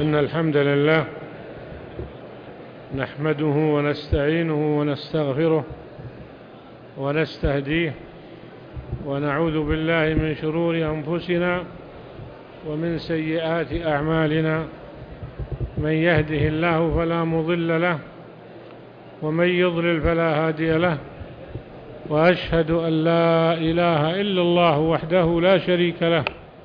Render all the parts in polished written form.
إن الحمد لله نحمده ونستعينه ونستغفره ونستهديه ونعوذ بالله من شرور أنفسنا ومن سيئات أعمالنا. من يهده الله فلا مضل له ومن يضلل فلا هادي له، وأشهد أن لا إله إلا الله وحده لا شريك له،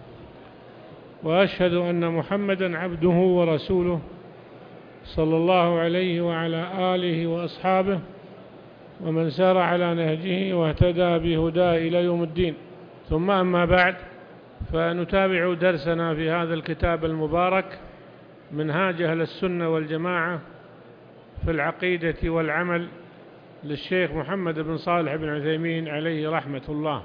وأشهد أن محمدا عبده ورسوله صلى الله عليه وعلى آله وأصحابه ومن سار على نهجه واهتدى بهداه إلى يوم الدين. ثم أما بعد، فنتابع درسنا في هذا الكتاب المبارك منهاج أهل السنة والجماعة في العقيدة والعمل للشيخ محمد بن صالح بن عثيمين عليه رحمة الله.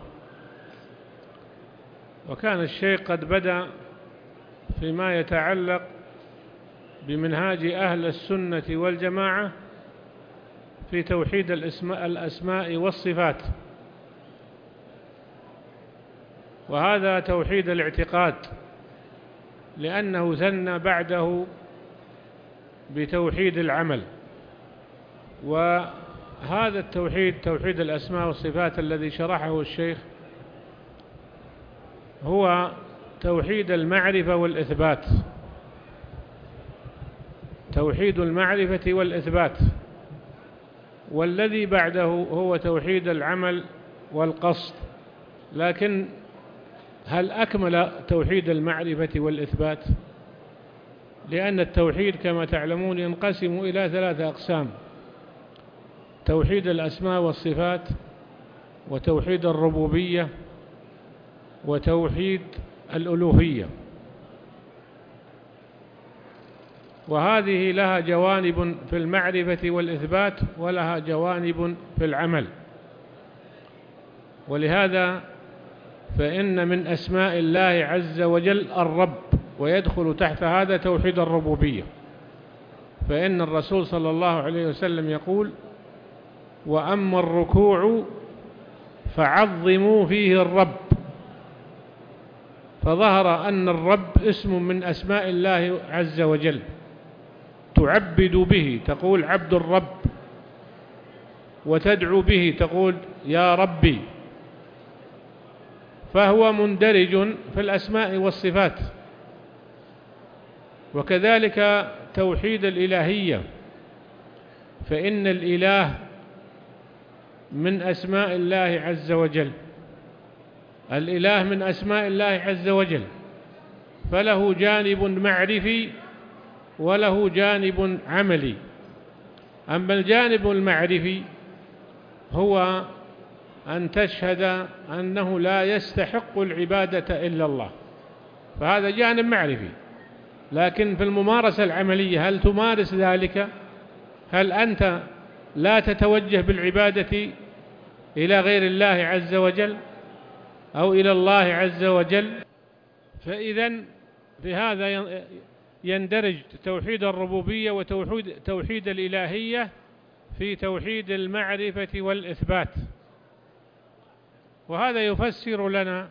وكان الشيخ قد بدأ فيما يتعلق بمنهاج أهل السنة والجماعة في توحيد الأسماء والصفات، وهذا توحيد الاعتقاد، لأنه ثنى بعده بتوحيد العمل. وهذا التوحيد، توحيد الأسماء والصفات الذي شرحه الشيخ، هو توحيد المعرفة والإثبات، توحيد المعرفة والإثبات. والذي بعده هو توحيد العمل والقصد. لكن هل أكمل توحيد المعرفة والإثبات؟ لأن التوحيد كما تعلمون ينقسم إلى 3 أقسام: توحيد الأسماء والصفات، وتوحيد الربوبية، وتوحيد الألوهية. وهذه لها جوانب في المعرفة والإثبات، ولها جوانب في العمل. ولهذا فإن من أسماء الله عز وجل الرب، ويدخل تحت هذا توحيد الربوبية. فإن الرسول صلى الله عليه وسلم يقول: وأما الركوع فعظموا فيه الرب. فظهر أن الرب اسم من أسماء الله عز وجل، تعبد به، تقول عبد الرب، وتدعو به، تقول يا ربي. فهو مندرج في الأسماء والصفات. وكذلك توحيد الإلهية، فإن الإله من أسماء الله عز وجل، الإله من أسماء الله عز وجل، فله جانب معرفي وله جانب عملي. أما الجانب المعرفي هو أن تشهد أنه لا يستحق العبادة إلا الله، فهذا جانب معرفي. لكن في الممارسة العملية هل تمارس ذلك؟ هل أنت لا تتوجه بالعبادة إلى غير الله عز وجل أو إلى الله عز وجل؟ فإذن في هذا يندرج توحيد الربوبية وتوحيد الإلهية في توحيد المعرفة والإثبات. وهذا يفسر لنا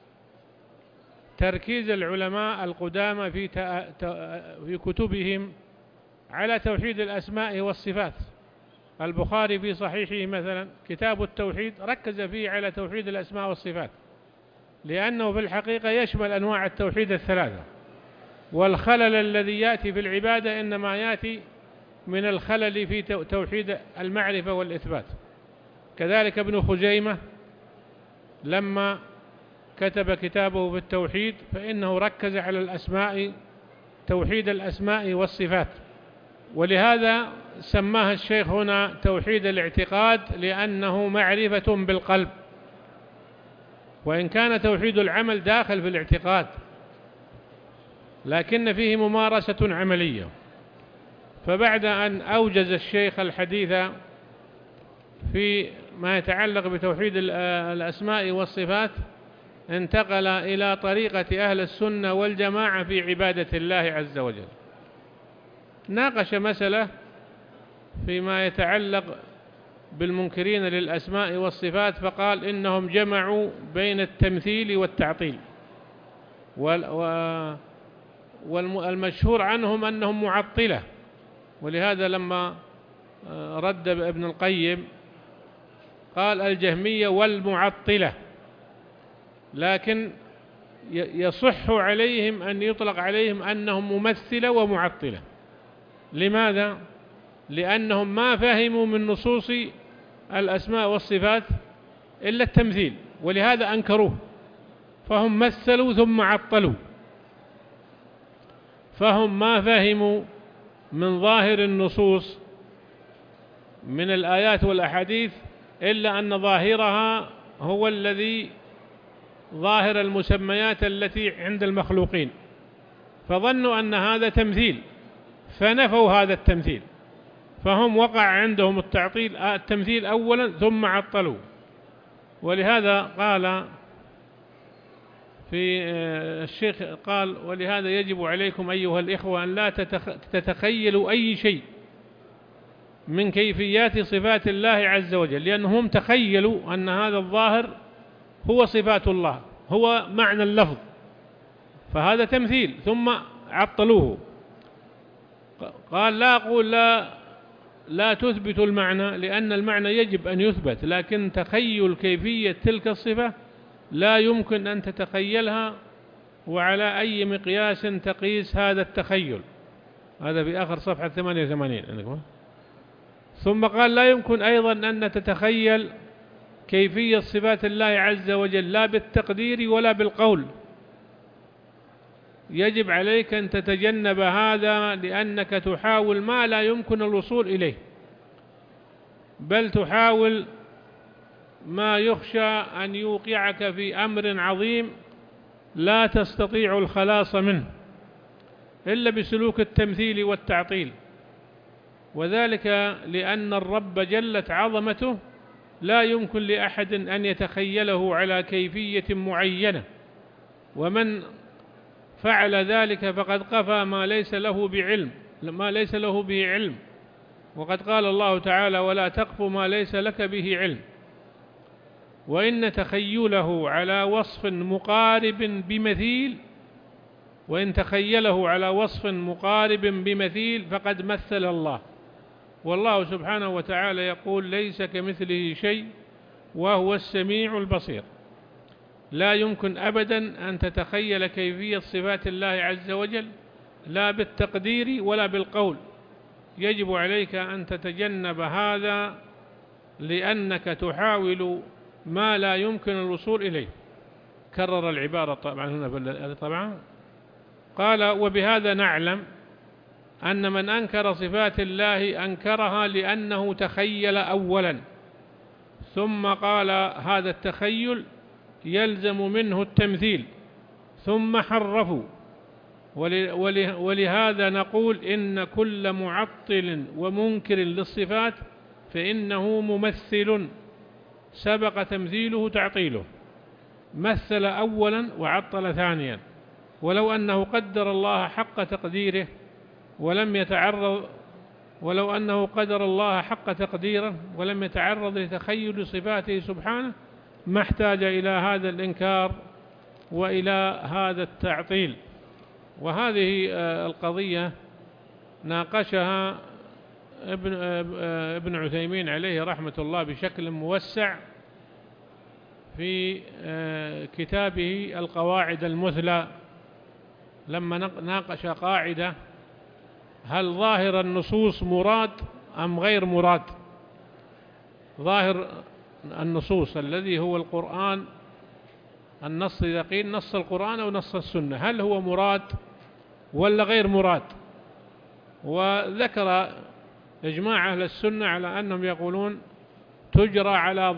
تركيز العلماء القدامى في كتبهم على توحيد الأسماء والصفات. البخاري في صحيحه مثلا كتاب التوحيد ركز فيه على توحيد الأسماء والصفات، لأنه في الحقيقة يشمل أنواع التوحيد ال3. والخلل الذي يأتي في العبادة إنما يأتي من الخلل في توحيد المعرفة والإثبات. كذلك ابن خزيمة لما كتب كتابه في التوحيد فإنه ركز على الأسماء، توحيد الأسماء والصفات. ولهذا سماها الشيخ هنا توحيد الاعتقاد، لأنه معرفة بالقلب، وإن كان توحيد العمل داخل في الاعتقاد لكن فيه ممارسة عملية. فبعد أن أوجز الشيخ الحديث في ما يتعلق بتوحيد الأسماء والصفات، انتقل إلى طريقة أهل السنة والجماعة في عبادة الله عز وجل. ناقش مسألة فيما يتعلق بالمنكرين للأسماء والصفات، فقال إنهم جمعوا بين التمثيل والتعطيل، والمشهور عنهم أنهم معطلة، ولهذا لما رد ابن القيم قال الجهمية والمعطلة، لكن يصح عليهم أن يطلق عليهم أنهم ممثلة ومعطلة. لماذا؟ لأنهم ما فهموا من نصوص الأسماء والصفات إلا التمثيل، ولهذا أنكروه، فهم مثلوا ثم عطلوا، فهم ما فهموا من ظاهر النصوص من الآيات والأحاديث إلا أن ظاهرها هو الذي ظاهر المسميات التي عند المخلوقين، فظنوا أن هذا تمثيل فنفوا هذا التمثيل، فهم وقع عندهم التمثيل أولا ثم عطلوا. ولهذا قال في الشيخ قال ولهذا يجب عليكم أيها الإخوة أن لا تتخيلوا أي شيء من كيفيات صفات الله عز وجل، لأنهم تخيلوا أن هذا الظاهر هو صفات الله، هو معنى اللفظ، فهذا تمثيل ثم عطلوه. قال لا أقول لا تثبت المعنى، لأن المعنى يجب أن يثبت، لكن تخيل كيفية تلك الصفة لا يمكن أن تتخيلها، وعلى أي مقياس تقيس هذا التخيل. هذا في آخر صفحة 88. ثم قال لا يمكن أيضا أن تتخيل كيفية صفات الله عز وجل لا بالتقدير ولا بالقول، يجب عليك أن تتجنب هذا، لأنك تحاول ما لا يمكن الوصول إليه، بل تحاول ما يخشى أن يوقعك في أمر عظيم لا تستطيع الخلاص منه إلا بسلوك التمثيل والتعطيل، وذلك لأن الرب جلت عظمته لا يمكن لأحد أن يتخيله على كيفية معينة، ومن فعل ذلك فقد قفى ما ليس له به علم، وقد قال الله تعالى ولا تقف ما ليس لك به علم. وإن تخيله على وصف مقارب بمثيل فقد مثل الله، والله سبحانه وتعالى يقول ليس كمثله شيء وهو السميع البصير. لا يمكن أبدا أن تتخيل كيفية صفات الله عز وجل لا بالتقدير ولا بالقول، يجب عليك أن تتجنب هذا لأنك تحاول ما لا يمكن الوصول إليه. كرر العبارة طبعا هنا طبعا. قال وبهذا نعلم أن من أنكر صفات الله أنكرها لأنه تخيل أولا، ثم قال هذا التخيل يلزم منه التمثيل، ثم حرفوا. ولهذا نقول إن كل معطل ومنكر للصفات فإنه ممثل سبق تمثيله تعطيله، مثل أولا وعطل ثانيا، ولو أنه قدر الله حق تقديره ولم يتعرض لتخيل صفاته سبحانه ما احتاج إلى هذا الإنكار وإلى هذا التعطيل. وهذه القضية ناقشها ابن عثيمين عليه رحمة الله بشكل موسع في كتابه القواعد المثلى، لما ناقش قاعدة هل ظاهر النصوص مراد أم غير مراد. ظاهر النصوص الذي هو القرآن، النص إذا قيل نص القرآن أو نص السنة، هل هو مراد ولا غير مراد؟ وذكر إجماع أهل السنة على أنهم يقولون تجرى على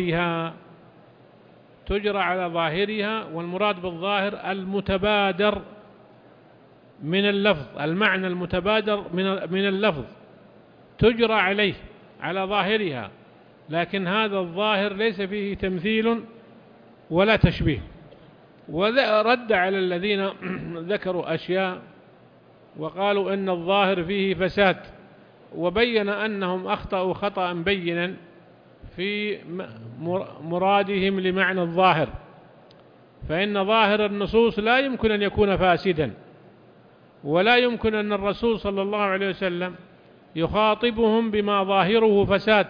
ظاهرها، والمراد بالظاهر المتبادر من اللفظ، المعنى المتبادر من اللفظ تجرى عليه على ظاهرها، لكن هذا الظاهر ليس فيه تمثيل ولا تشبيه. ورد على الذين ذكروا أشياء وقالوا إن الظاهر فيه فساد، وبين أنهم أخطأوا خطأ بينا في مرادهم لمعنى الظاهر، فإن ظاهر النصوص لا يمكن أن يكون فاسدا، ولا يمكن أن الرسول صلى الله عليه وسلم يخاطبهم بما ظاهره فساد،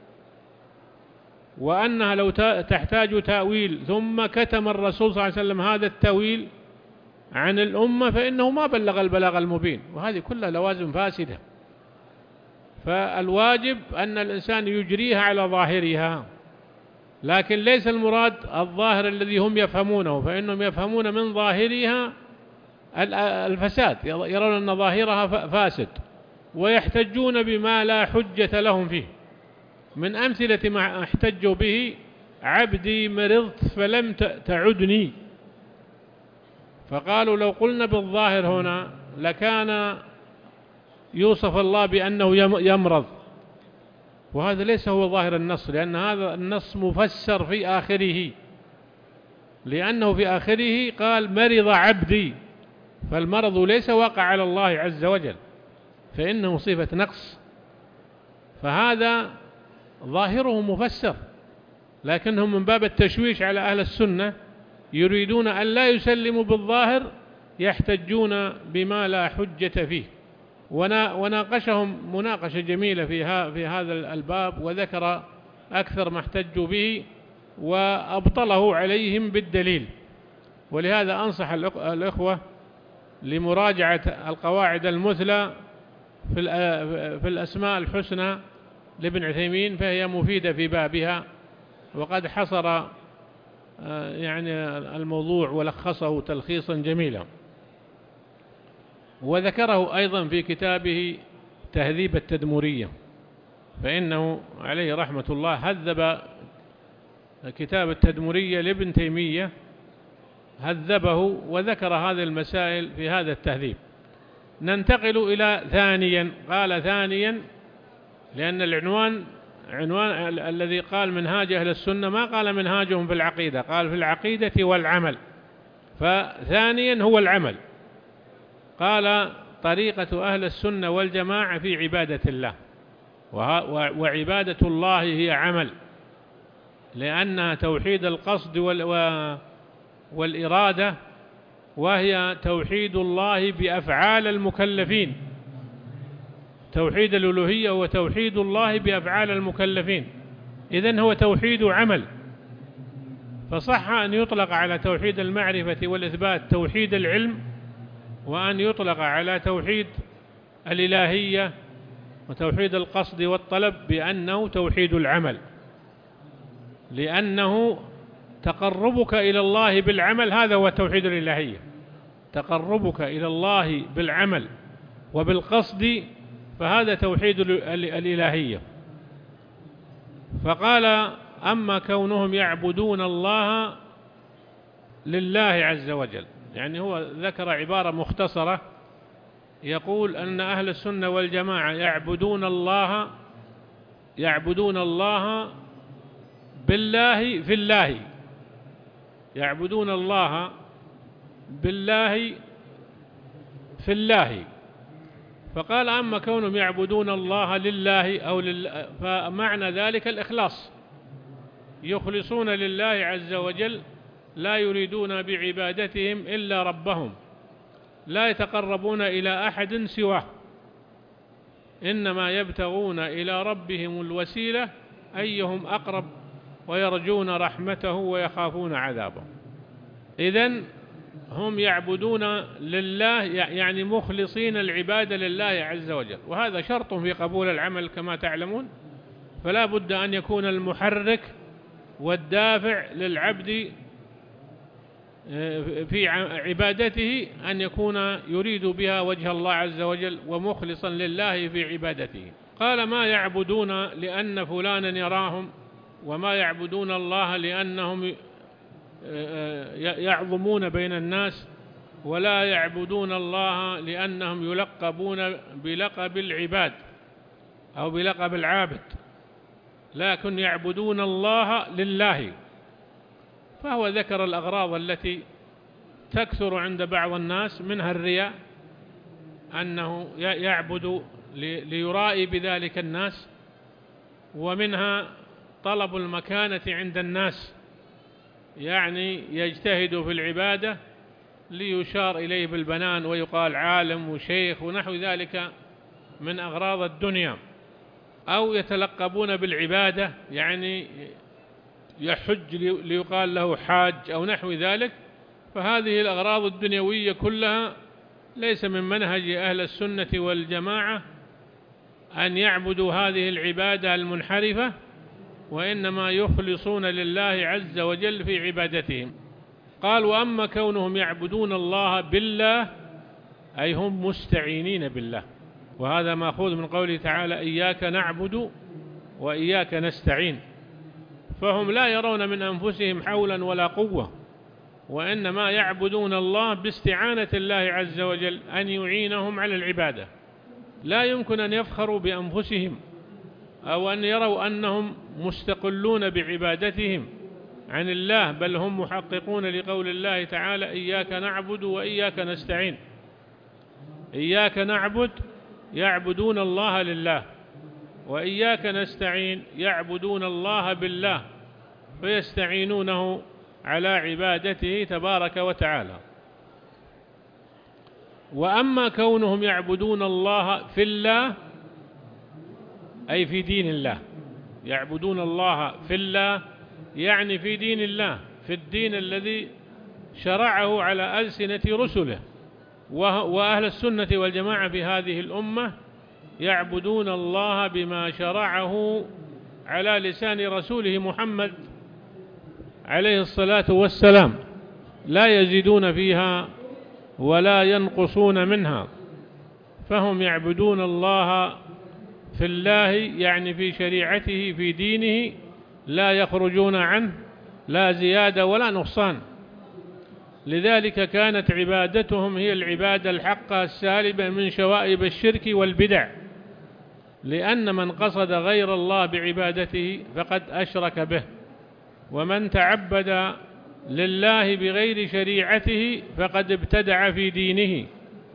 وأنها لو تحتاج تأويل ثم كتم الرسول صلى الله عليه وسلم هذا التأويل عن الأمة فإنه ما بلغ البلاغ المبين، وهذه كلها لوازم فاسدة. فالواجب أن الإنسان يجريها على ظاهرها، لكن ليس المراد الظاهر الذي هم يفهمونه، فإنهم يفهمون من ظاهرها الفساد، يرون أن ظاهرها فاسد ويحتجون بما لا حجة لهم فيه. من أمثلة ما احتجوا به: عبدي مرضت فلم تعدني. فقالوا لو قلنا بالظاهر هنا لكان يوصف الله بأنه يمرض، وهذا ليس هو ظاهر النص، لأن هذا النص مفسر في آخره، لأنه في آخره قال مرض عبدي، فالمرض ليس واقع على الله عز وجل، فإنه صفة نقص، فهذا ظاهره مفسر. لكنهم من باب التشويش على أهل السنة يريدون أن لا يسلموا بالظاهر، يحتجون بما لا حجة فيه. وناقشهم مناقشة جميلة في هذا الباب، وذكر أكثر ما احتجوا به وأبطله عليهم بالدليل. ولهذا أنصح الإخوة لمراجعة القواعد المثلى في الأسماء الحسنى لابن عثيمين، فهي مفيدة في بابها، وقد حصر يعني الموضوع ولخصه تلخيصا جميلا. وذكره أيضا في كتابه تهذيب التدمرية، فإنه عليه رحمة الله هذب كتاب التدمرية لابن تيمية، هذبه وذكر هذه المسائل في هذا التهذيب. ننتقل إلى ثانيا. قال ثانيا لأن العنوان الذي قال منهاج أهل السنة، ما قال منهاجهم في العقيدة، قال في العقيدة والعمل، فثانيا هو العمل. قال طريقة أهل السنة والجماعة في عبادة الله، وعبادة الله هي عمل، لأنها توحيد القصد والإرادة، وهي توحيد الله بأفعال المكلفين. توحيد الألوهية هو توحيد الله بأفعال المكلفين، إذن هو توحيد عمل. فصح أن يطلق على توحيد المعرفة والإثبات توحيد العلم، وأن يطلق على توحيد الإلهية وتوحيد القصد والطلب بأنه توحيد العمل، لأنه تقربك إلى الله بالعمل، هذا هو توحيد الإلهية. تقربك إلى الله بالعمل وبالقصد، فهذا توحيد الإلهية. فقال أما كونهم يعبدون الله لله عز وجل، يعني هو ذكر عبارة مختصرة يقول أن أهل السنة والجماعة يعبدون الله بالله في الله، يعبدون الله بالله في الله. فقال أما كونهم يعبدون الله لله فمعنى ذلك الإخلاص، يخلصون لله عز وجل، لا يريدون بعبادتهم إلا ربهم، لا يتقربون إلى أحد سواه، إنما يبتغون إلى ربهم الوسيلة أيهم أقرب، ويرجون رحمته ويخافون عذابه. إذن هم يعبدون لله، يعني مخلصين العبادة لله عز وجل، وهذا شرط في قبول العمل كما تعلمون. فلا بد أن يكون المحرك والدافع للعبد في عبادته أن يكون يريد بها وجه الله عز وجل ومخلصا لله في عبادته. قال ما يعبدون لأن فلانا يراهم، وما يعبدون الله لأنهم يعظمون بين الناس، ولا يعبدون الله لأنهم يلقبون بلقب العباد أو بلقب العابد، لكن يعبدون الله لله. فهو ذكر الأغراض التي تكثر عند بعض الناس، منها الرياء، أنه يعبد ليرائي بذلك الناس، ومنها طلب المكانة عند الناس، يعني يجتهد في العبادة ليشار إليه بالبنان ويقال عالم وشيخ ونحو ذلك من أغراض الدنيا، أو يتلقبون بالعبادة يعني يحج ليقال له حاج أو نحو ذلك. فهذه الأغراض الدنيوية كلها ليس من منهج أهل السنة والجماعة أن يعبدوا هذه العبادة المنحرفة، وإنما يخلصون لله عز وجل في عبادتهم. قال: وأما كونهم يعبدون الله بالله أي هم مستعينين بالله، وهذا مأخوذ من قوله تعالى: إياك نعبد وإياك نستعين. فهم لا يرون من أنفسهم حولا ولا قوة، وإنما يعبدون الله باستعانة الله عز وجل أن يعينهم على العبادة. لا يمكن أن يفخروا بأنفسهم أو أن يروا أنهم مستقلون بعبادتهم عن الله، بل هم محققون لقول الله تعالى: إياك نعبد وإياك نستعين. إياك نعبد يعبدون الله لله، وإياك نستعين يعبدون الله بالله، فيستعينونه على عبادته تبارك وتعالى. وأما كونهم يعبدون الله في الله أي في دين الله، يعبدون الله في الله يعني في دين الله، في الدين الذي شرعه على ألسنة رسله. وأهل السنة والجماعة في هذه الأمة يعبدون الله بما شرعه على لسان رسوله محمد عليه الصلاة والسلام، لا يزيدون فيها ولا ينقصون منها. فهم يعبدون الله في الله يعني في شريعته في دينه، لا يخرجون عنه لا زيادة ولا نقصان. لذلك كانت عبادتهم هي العبادة الحقة السالبة من شوائب الشرك والبدع، لأن من قصد غير الله بعبادته فقد أشرك به، ومن تعبد لله بغير شريعته فقد ابتدع في دينه.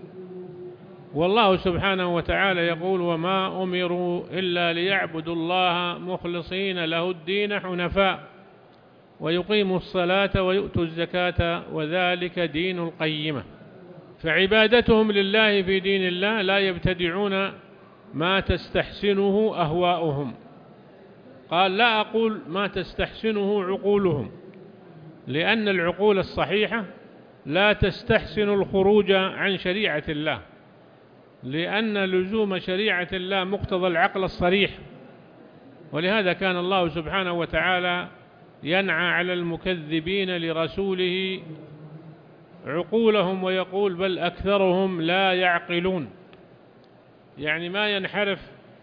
والله سبحانه وتعالى يقول: وما أمروا إلا ليعبدوا الله مخلصين له الدين حنفاء ويقيموا الصلاة ويؤتوا الزكاة وذلك دين القيمة. فعبادتهم لله في دين الله لا يبتدعون ما تستحسنه أهواؤهم. قال: لا أقول ما تستحسنه عقولهم، لأن العقول الصحيحة لا تستحسن الخروج عن شريعة الله، لأن لزوم شريعة الله مقتضى العقل الصريح. ولهذا كان الله سبحانه وتعالى ينعى على المكذبين لرسوله عقولهم ويقول: بل أكثرهم لا يعقلون. يعني ما ينحرف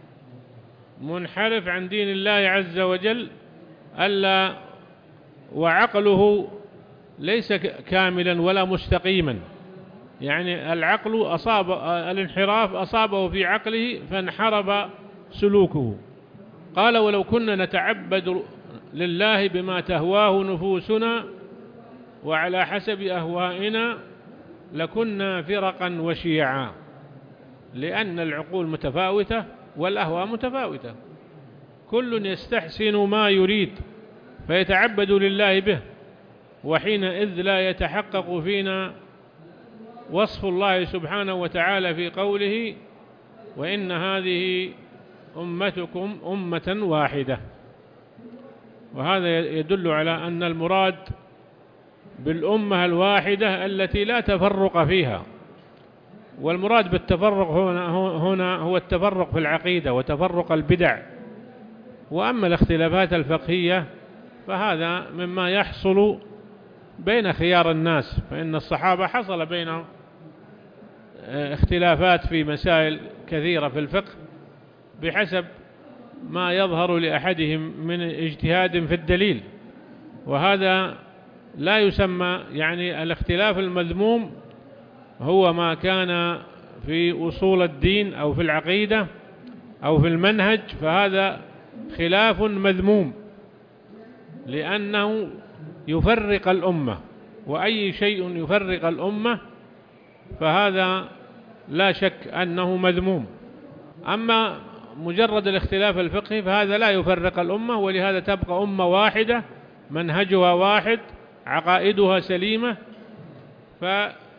منحرف عن دين الله عز وجل ألا وعقله ليس كاملا ولا مستقيما، يعني العقل أصاب الانحراف أصابه في عقله فانحرف سلوكه. قال: ولو كنا نتعبد لله بما تهواه نفوسنا وعلى حسب أهوائنا لكنا فرقا وشيعا، لأن العقول متفاوتة والأهواء متفاوتة، كل يستحسن ما يريد فيتعبد لله به، وحينئذ لا يتحقق فينا وصف الله سبحانه وتعالى في قوله: وإن هذه أمتكم أمة واحدة. وهذا يدل على أن المراد بالأمة الواحدة التي لا تفرق فيها. والمراد بالتفرق هنا هو التفرق في العقيدة وتفرق البدع. وأما الاختلافات الفقهية فهذا مما يحصل بين خيار الناس، فإن الصحابة حصل بينهم اختلافات في مسائل كثيرة في الفقه بحسب ما يظهر لأحدهم من اجتهاد في الدليل، وهذا لا يسمى يعني الاختلاف المذموم هو ما كان في أصول الدين أو في العقيدة أو في المنهج، فهذا خلاف مذموم لأنه يفرق الأمة، وأي شيء يفرق الأمة فهذا لا شك أنه مذموم. أما مجرد الاختلاف الفقهي فهذا لا يفرق الأمة، ولهذا تبقى أمة واحدة منهجها واحد عقائدها سليمة،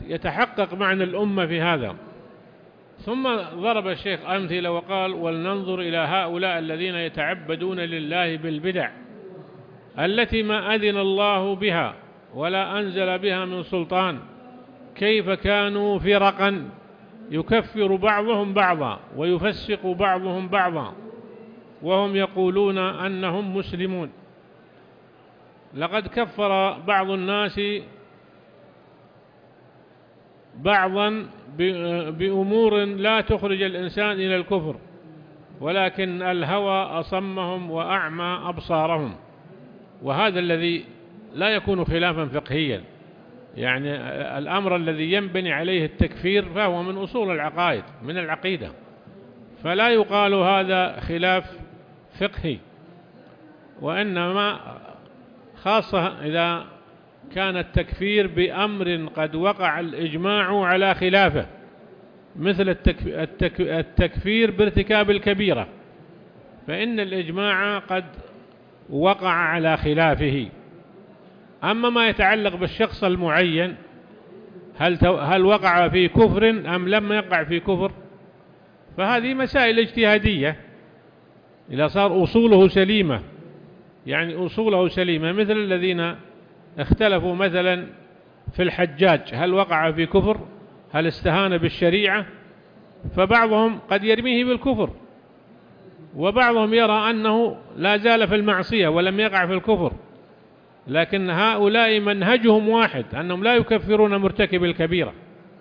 يتحقق معنى الأمة في هذا. ثم ضرب الشيخ أمثلة وقال: ولننظر إلى هؤلاء الذين يتعبدون لله بالبدع التي ما أذن الله بها ولا أنزل بها من سلطان، كيف كانوا فرقا يكفر بعضهم بعضا ويفسق بعضهم بعضا وهم يقولون أنهم مسلمون. لقد كفر بعض الناس بعضا بأمور لا تخرج الإنسان إلى الكفر، ولكن الهوى أصمهم وأعمى أبصارهم، وهذا الذي لا يكون خلافا فقهيا. يعني الأمر الذي ينبني عليه التكفير فهو من أصول العقائد، من العقيدة، فلا يقال هذا خلاف فقهي، وإنما خاصة إذا كان التكفير بأمر قد وقع الإجماع على خلافه، مثل التكفير بارتكاب الكبيرة، فإن الإجماع قد وقع على خلافه. أما ما يتعلق بالشخص المعين، هل وقع في كفر أم لم يقع في كفر، فهذه مسائل اجتهادية. إذا صار أصوله سليمة، يعني أصوله سليمة، مثل الذين اختلفوا مثلا في الحجاج، هل وقع في كفر، هل استهان بالشريعة، فبعضهم قد يرميه بالكفر، وبعضهم يرى أنه لا زال في المعصية ولم يقع في الكفر. لكن هؤلاء منهجهم واحد، أنهم لا يكفرون مرتكب الكبيرة،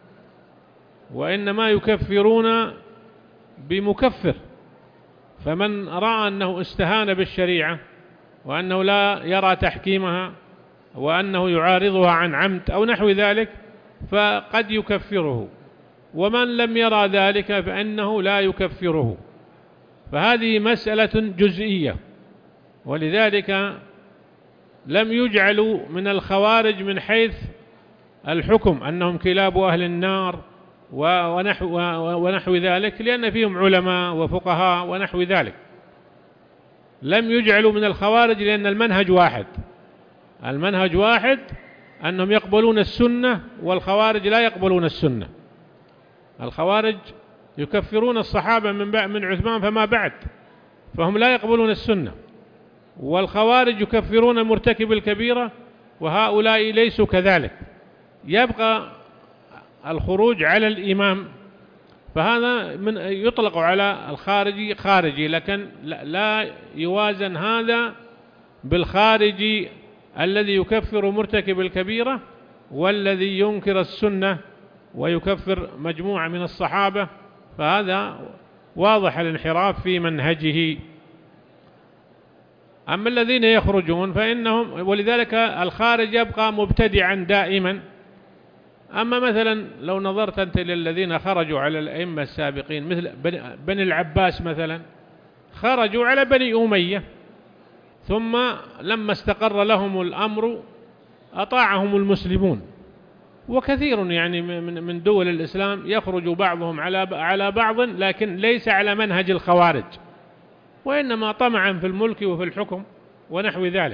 وإنما يكفرون بمكفر. فمن رأى أنه استهان بالشريعة وأنه لا يرى تحكيمها وأنه يعارضها عن عمد أو نحو ذلك فقد يكفره، ومن لم يرى ذلك فإنه لا يكفره. فهذه مسألة جزئية، ولذلك لم يجعلوا من الخوارج من حيث الحكم أنهم كلاب أهل النار ونحو ذلك، لأن فيهم علماء وفقهاء ونحو ذلك. لم يجعلوا من الخوارج لأن المنهج واحد، المنهج واحد، أنهم يقبلون السنة، والخوارج لا يقبلون السنة. الخوارج يكفرون الصحابة من عثمان فما بعد، فهم لا يقبلون السنة، والخوارج يكفرون مرتكب الكبيرة، وهؤلاء ليسوا كذلك. يبقى الخروج على الإمام، فهذا يطلق على الخارجي خارجي، لكن لا يوازن هذا بالخارجي الذي يكفر مرتكب الكبيرة والذي ينكر السنة ويكفر مجموعة من الصحابة، فهذا واضح الانحراف في منهجه. أما الذين يخرجون فإنهم، ولذلك الخارج يبقى مبتدعا دائما. أما مثلا لو نظرت أنت للذين خرجوا على الأئمة السابقين مثل بني العباس مثلا، خرجوا على بني أمية، ثم لما استقر لهم الأمر أطاعهم المسلمون. وكثير يعني من دول الإسلام يخرج بعضهم على بعض، لكن ليس على منهج الخوارج، وإنما طمعا في الملك وفي الحكم ونحو ذلك.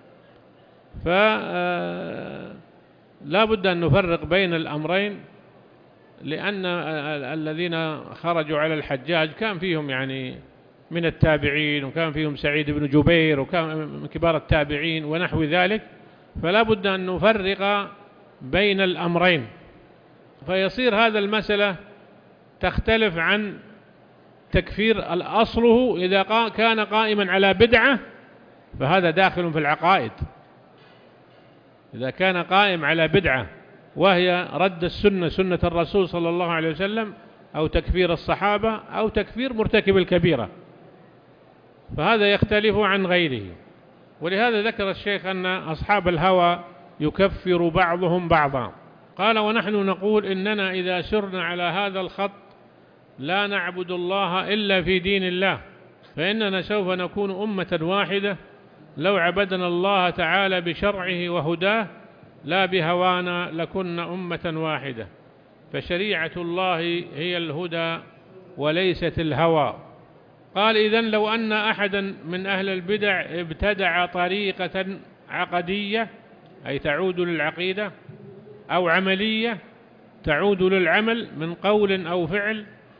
فلا بد أن نفرق بين الأمرين، لأن الذين خرجوا على الحجاج كان فيهم يعني من التابعين، وكان فيهم سعيد بن جبير، وكان من كبار التابعين ونحو ذلك، فلا بد أن نفرق بين الأمرين، فيصير هذا المسألة تختلف عن تكفير أصله. إذا كان قائما على بدعة فهذا داخل في العقائد، إذا كان قائم على بدعة وهي رد السنة، سنة الرسول صلى الله عليه وسلم، أو تكفير الصحابة، أو تكفير مرتكب الكبيرة، فهذا يختلف عن غيره. ولهذا ذكر الشيخ أن أصحاب الهوى يكفر بعضهم بعضا. قال: ونحن نقول إننا إذا سرنا على هذا الخط لا نعبد الله إلا في دين الله، فإننا سوف نكون أمة واحدة لو عبدنا الله تعالى بشرعه وهداه لا بهوانا لكنا أمة واحدة، فشريعة الله هي الهدى وليست الهوى. قال: إذن لو أن أحدا من أهل البدع ابتدع طريقة عقدية، أي تعود للعقيدة، أو عملية، تعود للعمل من قول أو فعل،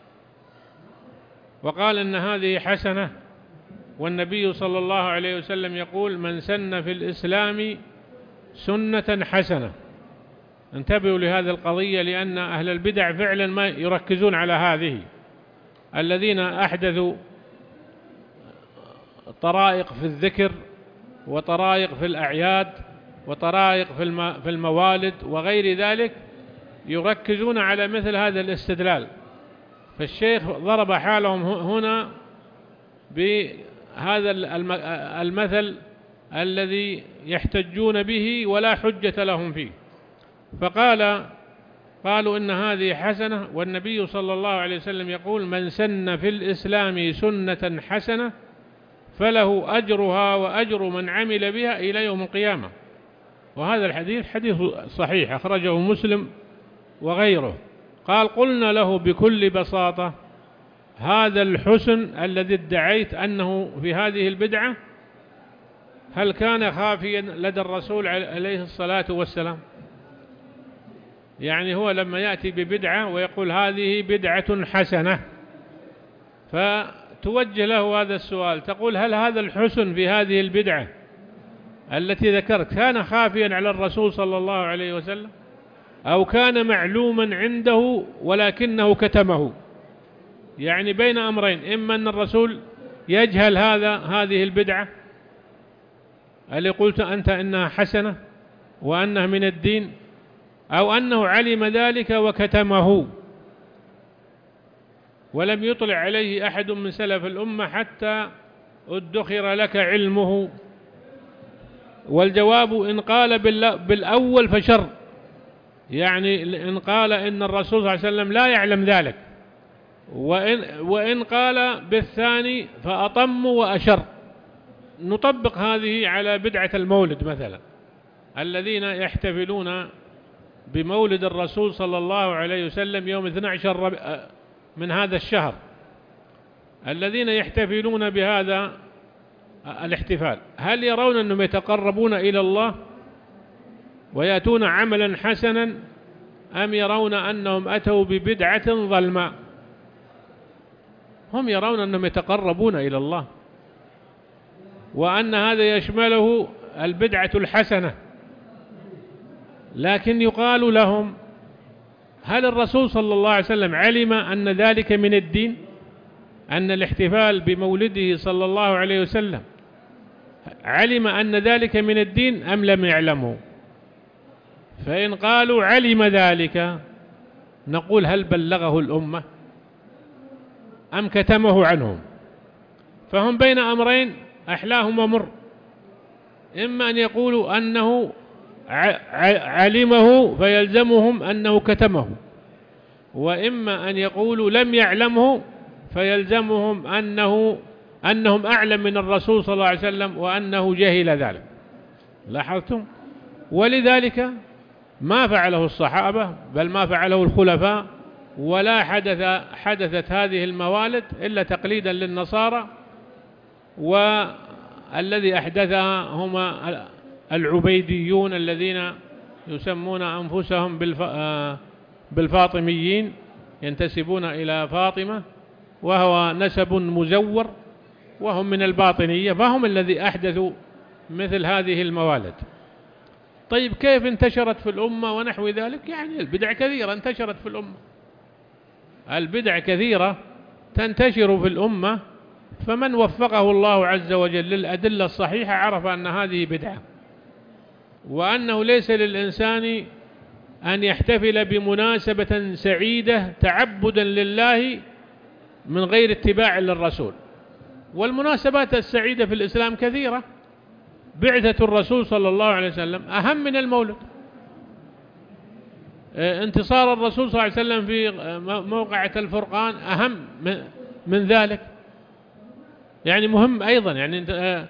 وقال إن هذه حسنة. والنبي صلى الله عليه وسلم يقول: من سن في الإسلام سنة حسنة. انتبهوا لهذه القضية، لأن أهل البدع فعلا ما يركزون على هذه، الذين أحدثوا طرائق في الذكر وطرائق في الأعياد وطرائق في الموالد وغير ذلك، يركزون على مثل هذا الاستدلال. فالشيخ ضرب حالهم هنا بهذا المثل الذي يحتجون به ولا حجة لهم فيه. قالوا إن هذه حسنة، والنبي صلى الله عليه وسلم يقول: من سن في الإسلام سنة حسنة فله أجرها وأجر من عمل بها إلى يوم القيامة. وهذا الحديث حديث صحيح أخرجه مسلم وغيره. قال: قلنا له بكل بساطة: هذا الحسن الذي ادعيت أنه في هذه البدعة هل كان خافيا لدى الرسول عليه الصلاة والسلام؟ يعني هو لما يأتي ببدعة ويقول هذه بدعة حسنة، فتوجه له هذا السؤال، تقول: هل هذا الحسن في هذه البدعة التي ذكرت كان خافيا على الرسول صلى الله عليه وسلم، أو كان معلوما عنده ولكنه كتمه؟ يعني بين أمرين: إما أن الرسول يجهل هذه البدعة اللي قلت أنت إنها حسنة وأنها من الدين، أو أنه علم ذلك وكتمه ولم يطلع عليه أحد من سلف الأمة حتى ادخر لك علمه. والجواب: إن قال بالأول فشر، يعني إن قال إن الرسول صلى الله عليه وسلم لا يعلم ذلك، وإن قال بالثاني فأطم وأشر. نطبق هذه على بدعة المولد مثلا، الذين يحتفلون بمولد الرسول صلى الله عليه وسلم يوم 12 من هذا الشهر، الذين يحتفلون بهذا الاحتفال، هل يرون أنهم يتقربون إلى الله ويأتون عملا حسنا، أم يرون أنهم أتوا ببدعة ظلماء؟ هم يرون أنهم يتقربون إلى الله، وأن هذا يشمله البدعة الحسنة. لكن يقال لهم: هل الرسول صلى الله عليه وسلم علم أن ذلك من الدين؟ أن الاحتفال بمولده صلى الله عليه وسلم علم أن ذلك من الدين أم لم يعلمه؟ فإن قالوا علم ذلك نقول: هل بلغه الأمة أم كتمه عنهم؟ فهم بين أمرين أحلاهما مر: إما أن يقولوا أنه علمه فيلزمهم أنه كتمه، وإما أن يقولوا لم يعلمه فيلزمهم أنهم أعلم من الرسول صلى الله عليه وسلم وأنه جهل ذلك. لاحظتم؟ ولذلك ما فعله الصحابة، بل ما فعله الخلفاء، ولا حدثت هذه الموالد إلا تقليدا للنصارى، والذي أحدثها هم العبيديون الذين يسمون أنفسهم بالفاطميين، ينتسبون إلى فاطمة، وهو نسب مزور، وهم من الباطنية، فهم الذي أحدثوا مثل هذه الموالد. طيب كيف انتشرت في الأمة ونحو ذلك؟ يعني البدع كثيرة انتشرت في الأمة، البدع كثيرة تنتشر في الأمة، فمن وفقه الله عز وجل للأدلة الصحيحة عرف أن هذه بدعة، وأنه ليس للإنسان أن يحتفل بمناسبة سعيدة تعبدا لله من غير اتباع للرسول. والمناسبات السعيدة في الإسلام كثيرة، بعثة الرسول صلى الله عليه وسلم أهم من المولد، انتصار الرسول صلى الله عليه وسلم في موقعة الفرقان أهم من ذلك، يعني مهم أيضا. يعني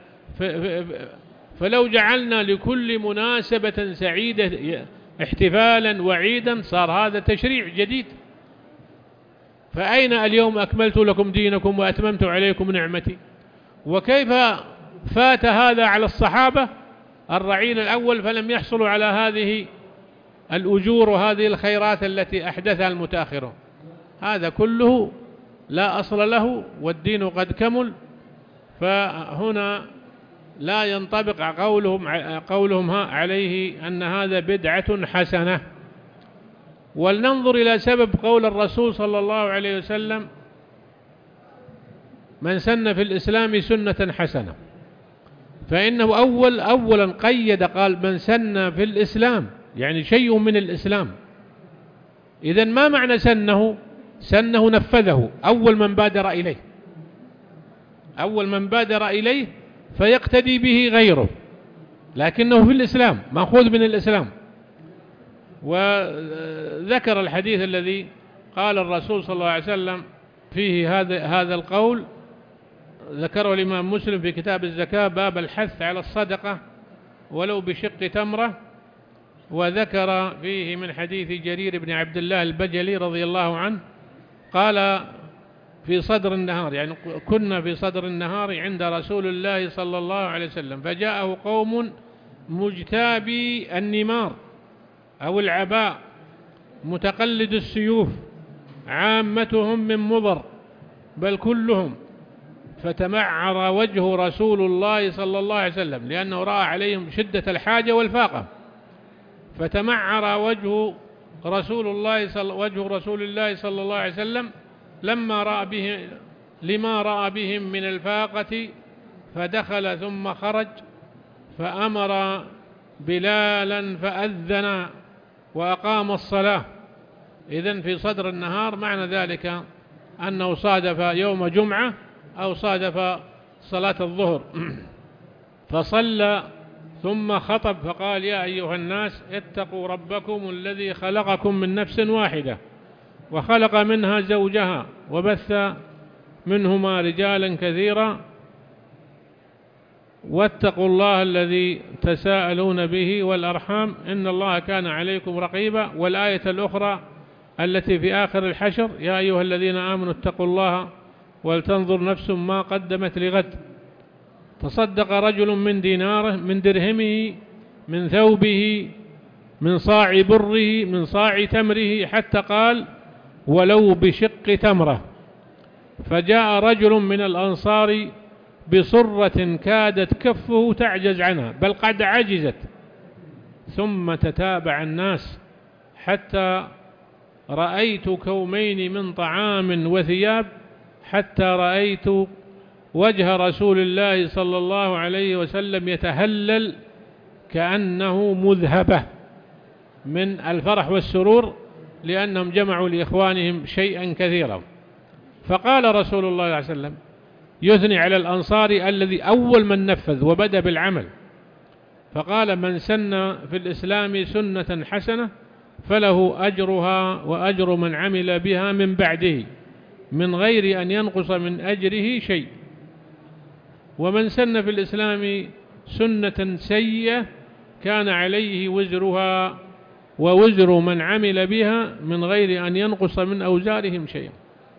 فلو جعلنا لكل مناسبة سعيدة احتفالا وعيدا صار هذا تشريع جديد. فأين اليوم أكملت لكم دينكم وأتممت عليكم نعمتي؟ وكيف فات هذا على الصحابة الرعيل الأول فلم يحصلوا على هذه الأجور وهذه الخيرات التي أحدثها المتأخرون. هذا كله لا أصل له والدين قد كمل. فهنا لا ينطبق قولهم عليه أن هذا بدعة حسنة. ولننظر إلى سبب قول الرسول صلى الله عليه وسلم: من سن في الإسلام سنة حسنة. فإنه أولا قيد، قال: من سن في الإسلام، يعني شيء من الإسلام. إذن ما معنى سنه؟ سنه نفذه، أول من بادر إليه فيقتدي به غيره، لكنه في الإسلام، مأخوذ من الإسلام. وذكر الحديث الذي قال الرسول صلى الله عليه وسلم فيه هذا القول، ذكره الإمام مسلم في كتاب الزكاة باب الحث على الصدقة ولو بشق تمرة. وذكر فيه من حديث جرير بن عبد الله البجلي رضي الله عنه قال: في صدر النهار، يعني كنا في صدر النهار عند رسول الله صلى الله عليه وسلم، فجاءه قوم مجتابي النمار أو العباء متقلد السيوف، عامتهم من مضر بل كلهم، فتمعر وجه رسول الله صلى الله عليه وسلم لأنه رأى عليهم شدة الحاجة والفاقة، فتمعر وجه رسول الله صلى الله عليه وسلم لما رأى بهم من الفاقة، فدخل ثم خرج فأمر بلالا فأذن وأقام الصلاة. إذن في صدر النهار معنى ذلك أنه صادف يوم جمعة أو صادف صلاة الظهر فصلى ثم خطب فقال: يا أيها الناس اتقوا ربكم الذي خلقكم من نفس واحدة وخلق منها زوجها وبث منهما رجالا كثيرا واتقوا الله الذي تساءلون به والأرحام إن الله كان عليكم رقيبا. والآية الأخرى التي في آخر الحشر: يا أيها الذين آمنوا اتقوا الله ولتنظر نفس ما قدمت لغد. تصدق رجل من ديناره، من درهمه، من ثوبه، من صاع بره، من صاع تمره، حتى قال: ولو بشق تمرة. فجاء رجل من الأنصار بصرة كادت كفه تعجز عنها، بل قد عجزت، ثم تتابع الناس حتى رأيت كومين من طعام وثياب، حتى رأيت وجه رسول الله صلى الله عليه وسلم يتهلل كأنه مذهبة من الفرح والسرور، لأنهم جمعوا لإخوانهم شيئا كثيرا. فقال رسول الله صلى الله عليه وسلم يثني على الأنصاري الذي أول من نفذ وبدأ بالعمل، فقال: من سن في الإسلام سنة حسنة فله أجرها وأجر من عمل بها من بعده من غير أن ينقص من أجره شيء. ومن سن في الإسلام سنة سيئة كان عليه وزرها ووزر من عمل بها من غير أن ينقص من أوزارهم شيئا.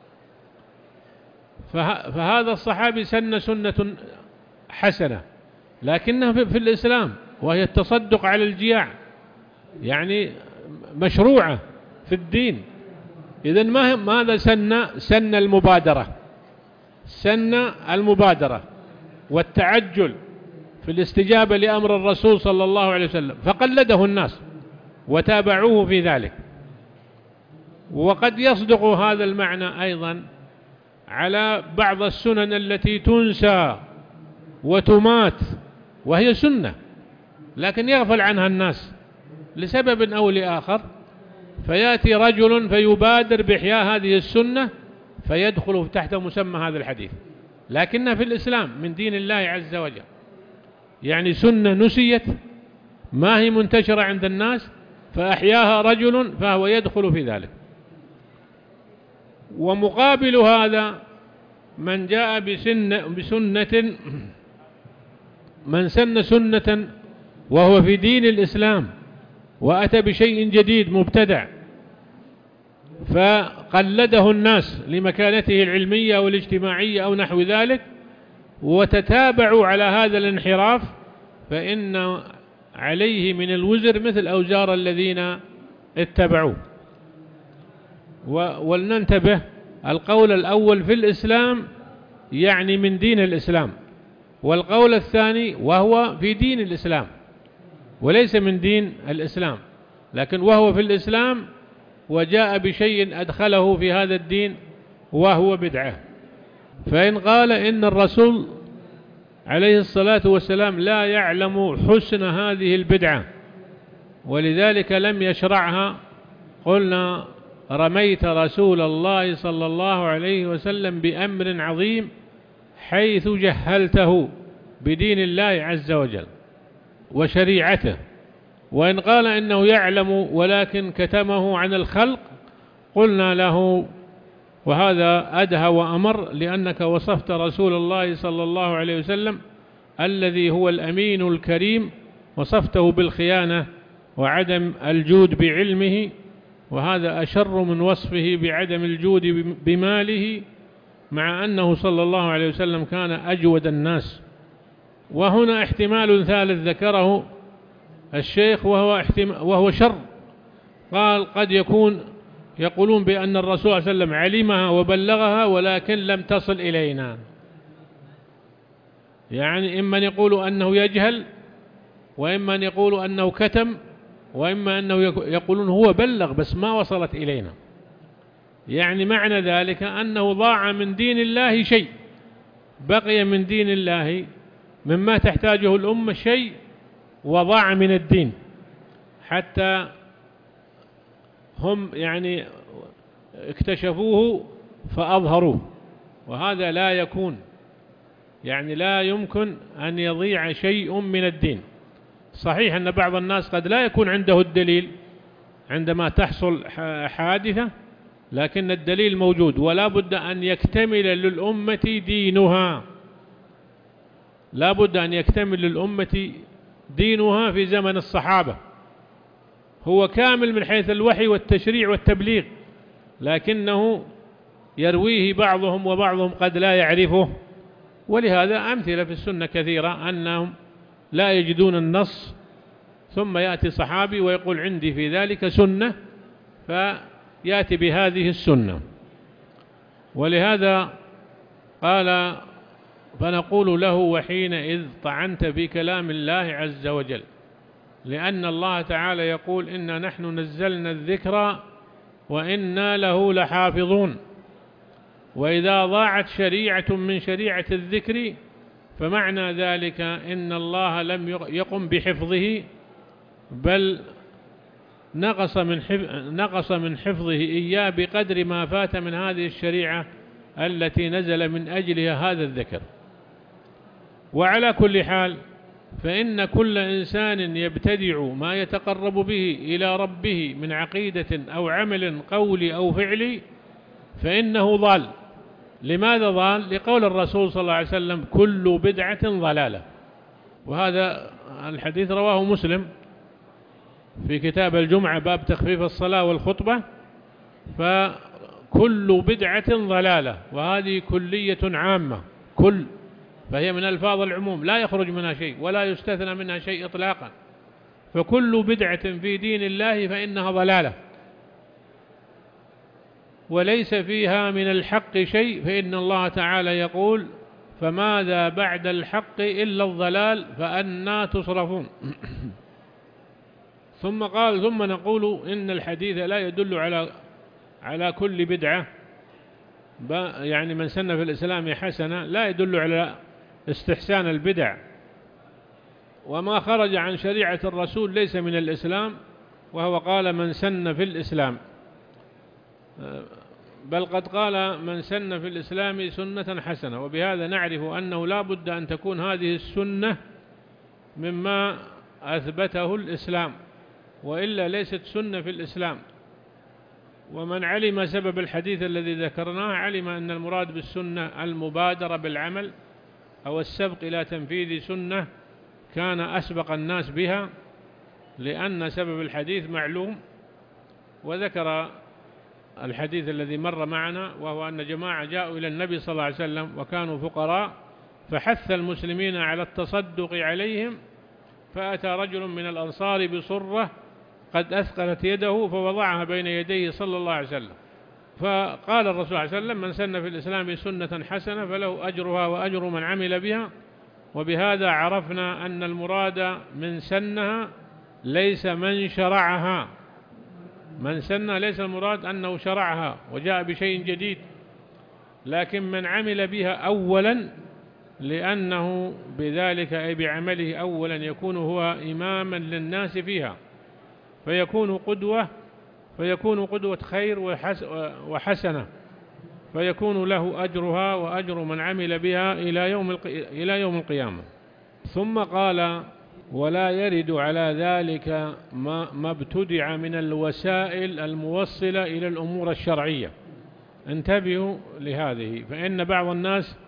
فهذا الصحابي سن سنة حسنة لكنها في الإسلام، وهي التصدق على الجياع، يعني مشروعة في الدين. إذن ماذا سن المبادرة والتعجل في الاستجابة لأمر الرسول صلى الله عليه وسلم، فقلده الناس وتابعوه في ذلك. وقد يصدق هذا المعنى أيضا على بعض السنن التي تنسى وتمات وهي سنة، لكن يغفل عنها الناس لسبب أو لآخر، فيأتي رجل فيبادر بإحياء هذه السنة فيدخل تحت مسمى هذا الحديث، لكنها في الإسلام من دين الله عز وجل، يعني سنة نسيت ما هي منتشرة عند الناس فأحياها رجل فهو يدخل في ذلك. ومقابل هذا من جاء بسنة من سن سنة وهو في دين الإسلام وأتى بشيء جديد مبتدع فقلده الناس لمكانته العلمية أو الاجتماعية أو نحو ذلك وتتابعوا على هذا الانحراف، فإن عليه من الوزر مثل أوزار الذين اتبعوه. ولننتبه، القول الأول في الإسلام يعني من دين الإسلام، والقول الثاني وهو في دين الإسلام وليس من دين الإسلام، لكن وهو في الإسلام وجاء بشيء أدخله في هذا الدين وهو بدعة. فإن قال إن الرسول عليه الصلاة والسلام لا يعلم حسن هذه البدعة ولذلك لم يشرعها، قلنا رميت رسول الله صلى الله عليه وسلم بأمر عظيم حيث جهلته بدين الله عز وجل وشريعته. وإن قال إنه يعلم ولكن كتمه عن الخلق، قلنا له وهذا أدهى وأمر، لأنك وصفت رسول الله صلى الله عليه وسلم الذي هو الأمين الكريم، وصفته بالخيانة وعدم الجود بعلمه، وهذا أشر من وصفه بعدم الجود بماله، مع أنه صلى الله عليه وسلم كان أجود الناس. وهنا احتمال ثالث ذكره الشيخ وهو شر، قال قد يكون يقولون بأن الرسول صلى الله عليه وسلم علمها وبلغها ولكن لم تصل إلينا، يعني إما يقول أنه يجهل، وإما يقول أنه كتم، وإما أنه يقولون هو بلغ بس ما وصلت إلينا. يعني معنى ذلك أنه ضاع من دين الله شيء، بقي من دين الله مما تحتاجه الأمة شيء وضاع من الدين، حتى هم يعني اكتشفوه فأظهروه، وهذا لا يكون، يعني لا يمكن أن يضيع شيء من الدين. صحيح أن بعض الناس قد لا يكون عنده الدليل عندما تحصل حادثة، لكن الدليل موجود، ولا بد أن يكتمل للأمة دينها، لا بد أن يكتمل للأمة دينها في زمن الصحابة، هو كامل من حيث الوحي والتشريع والتبليغ، لكنه يرويه بعضهم وبعضهم قد لا يعرفه. ولهذا أمثلة في السنة كثيرة أنهم لا يجدون النص، ثم يأتي صحابي ويقول عندي في ذلك سنة، فيأتي بهذه السنة. ولهذا قال فنقول له وحينئذ طعنت في كلام الله عز وجل، لأن الله تعالى يقول إنا نحن نزلنا الذكر وإنا له لحافظون. وإذا ضاعت شريعة من شريعة الذكر فمعنى ذلك إن الله لم يقم بحفظه، بل نقص من حفظه إياه بقدر ما فات من هذه الشريعة التي نزل من أجلها هذا الذكر. وعلى كل حال فإن كل إنسان يبتدع ما يتقرب به إلى ربه من عقيدة أو عمل قولي أو فعلي فإنه ضال. لماذا ضال؟ لقول الرسول صلى الله عليه وسلم كل بدعة ضلالة، وهذا الحديث رواه مسلم في كتاب الجمعة باب تخفيف الصلاة والخطبة. فكل بدعة ضلالة، وهذه كلية عامة، كل، فهي من ألفاظ العموم لا يخرج منها شيء ولا يستثنى منها شيء إطلاقا. فكل بدعة في دين الله فإنها ضلالة وليس فيها من الحق شيء، فإن الله تعالى يقول فماذا بعد الحق إلا الضلال فأنى تصرفون. ثم قال ثم نقول إن الحديث لا يدل على كل بدعة، يعني من سن في الإسلام حسنة لا يدل على استحسان البدع، وما خرج عن شريعة الرسول ليس من الإسلام، وهو قال من سن في الإسلام، بل قد قال من سن في الإسلام سنة حسنة. وبهذا نعرف أنه لا بد أن تكون هذه السنة مما أثبته الإسلام، وإلا ليست سنة في الإسلام. ومن علم سبب الحديث الذي ذكرناه علم أن المراد بالسنة المبادرة بالعمل أو السبق إلى تنفيذ سنة كان أسبق الناس بها، لأن سبب الحديث معلوم. وذكر الحديث الذي مر معنا، وهو أن جماعة جاءوا إلى النبي صلى الله عليه وسلم وكانوا فقراء، فحث المسلمين على التصدق عليهم، فأتى رجل من الأنصار بصرة قد أثقلت يده فوضعها بين يديه صلى الله عليه وسلم. فقال الرسول صلى الله عليه وسلم: من سن في الإسلام سنة حسنة فله أجرها وأجر من عمل بها. وبهذا عرفنا أن المراد من سنها ليس من شرعها. من سنها ليس المراد أنه شرعها وجاء بشيء جديد، لكن من عمل بها أولا، لأنه بذلك أي بعمله أولا يكون هو إماما للناس فيها، فيكون قدوة خير وحسنة، فيكون له أجرها وأجر من عمل بها إلى يوم القيامة. ثم قال: ولا يرد على ذلك ما ابتدع من الوسائل الموصلة إلى الأمور الشرعية. انتبهوا لهذه، فإن بعض الناس